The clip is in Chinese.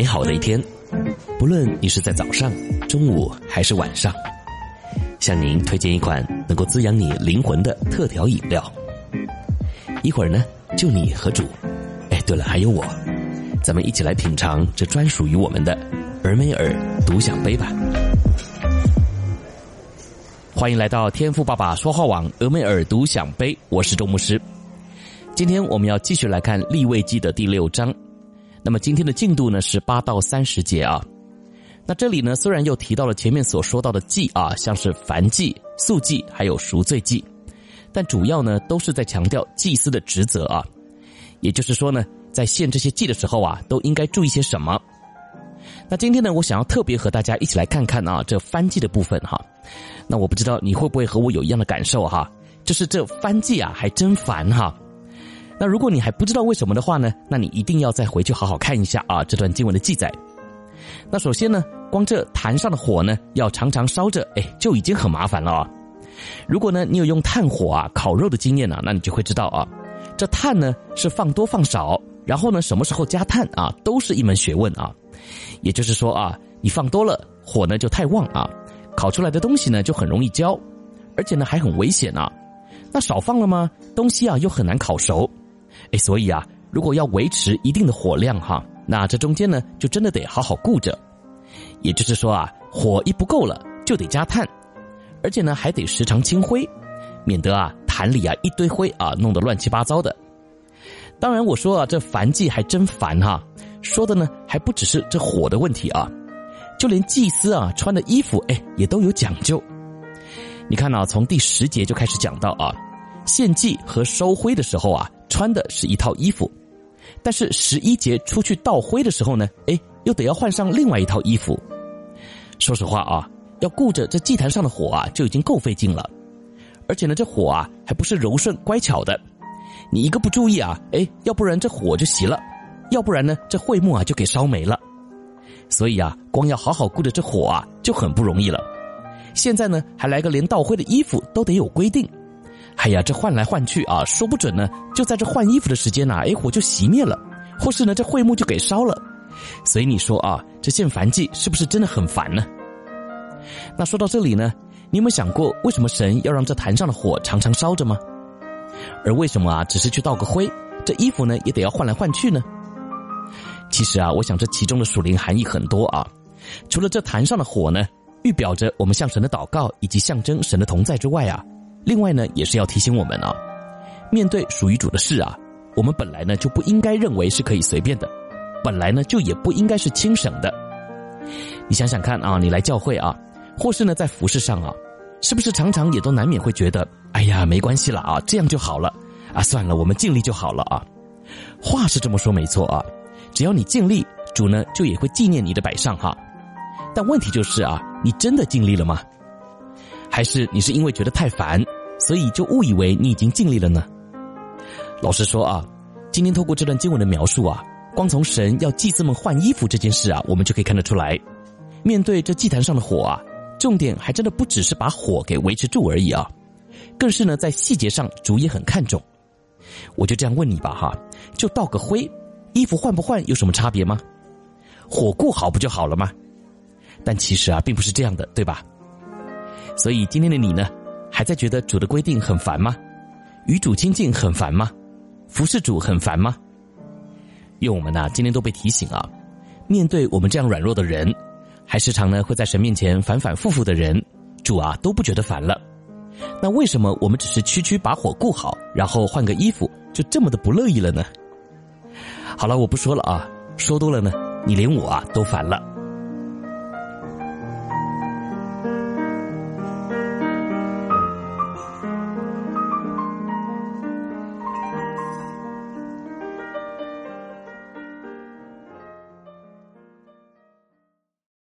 美好的一天，不论你是在早上、中午还是晚上，向您推荐一款能够滋养你灵魂的特调饮料。一会儿呢，就你和主，对了，还有我，咱们一起来品尝这专属于我们的俄美尔独享杯吧。欢迎来到天赋爸爸说话网俄美尔独享杯，我是周牧师。今天我们要继续来看利未记的第6章。那么今天的进度呢是8到30节啊。那这里呢虽然又提到了前面所说到的祭啊，像是燔祭、素祭还有赎罪祭，但主要呢都是在强调祭司的职责啊。也就是说呢，在献这些祭的时候啊，都应该注意些什么。那今天呢，我想要特别和大家一起来看看啊，这燔祭的部分哈。那我不知道你会不会和我有一样的感受哈，就是这燔祭啊还真烦哈。那如果你还不知道为什么的话呢，那你一定要再回去好好看一下啊这段经文的记载。那首先呢，光这坛上的火呢要常常烧着，就已经很麻烦了啊。如果呢你有用炭火啊烤肉的经验呢，那你就会知道啊，这炭呢是放多放少，然后呢什么时候加炭啊，都是一门学问啊。也就是说啊，你放多了火呢就太旺啊，烤出来的东西呢就很容易焦，而且呢还很危险啊。那少放了吗，东西啊又很难烤熟。所以啊，如果要维持一定的火量哈，那这中间呢就真的得好好顾着。也就是说啊，火一不够了就得加炭，而且呢还得时常清灰，免得啊坛里啊一堆灰啊弄得乱七八糟的。当然我说啊，这燔祭还真烦哈，说的呢还不只是这火的问题啊，就连祭司啊穿的衣服也都有讲究。你看啊，从第10节就开始讲到啊，献祭和收灰的时候啊穿的是一套衣服，但是11节出去倒灰的时候呢，又得要换上另外一套衣服。说实话啊，要顾着这祭坛上的火啊就已经够费劲了，而且呢这火啊还不是柔顺乖巧的，你一个不注意啊，要不然这火就熄了，要不然呢这会幕啊就给烧没了。所以啊，光要好好顾着这火啊就很不容易了。现在呢还来个连倒灰的衣服都得有规定。这换来换去啊，说不准呢就在这换衣服的时间啊，火就熄灭了，或是呢这会幕就给烧了。所以你说啊，这献燔祭是不是真的很烦呢？那说到这里呢，你有没有想过为什么神要让这坛上的火常常烧着吗？而为什么啊只是去倒个灰，这衣服呢也得要换来换去呢？其实啊，我想这其中的属灵含义很多啊。除了这坛上的火呢预表着我们向神的祷告以及象征神的同在之外啊，另外呢也是要提醒我们啊，面对属于主的事啊，我们本来呢就不应该认为是可以随便的，本来呢就也不应该是轻省的。你想想看啊，你来教会啊，或是呢在服事上啊，是不是常常也都难免会觉得没关系了啊，这样就好了啊，算了，我们尽力就好了啊。话是这么说没错啊，只要你尽力，主呢就也会纪念你的摆上哈。但问题就是啊，你真的尽力了吗？还是你是因为觉得太烦，所以就误以为你已经尽力了呢？老实说啊，今天透过这段经文的描述啊，光从神要祭司们换衣服这件事啊，我们就可以看得出来，面对这祭坛上的火啊，重点还真的不只是把火给维持住而已啊，更是呢在细节上主也很看重。我就这样问你吧哈，就倒个灰，衣服换不换有什么差别吗？火顾好不就好了吗？但其实啊并不是这样的，对吧？所以今天的你呢，还在觉得主的规定很烦吗？与主亲近很烦吗？服侍主很烦吗？愿我们呢今天都被提醒啊，面对我们这样软弱的人，还时常呢会在神面前反反复复的人，主啊都不觉得烦了。那为什么我们只是区把火顾好，然后换个衣服就这么的不乐意了呢？好了，我不说了啊，说多了呢你连我啊都烦了。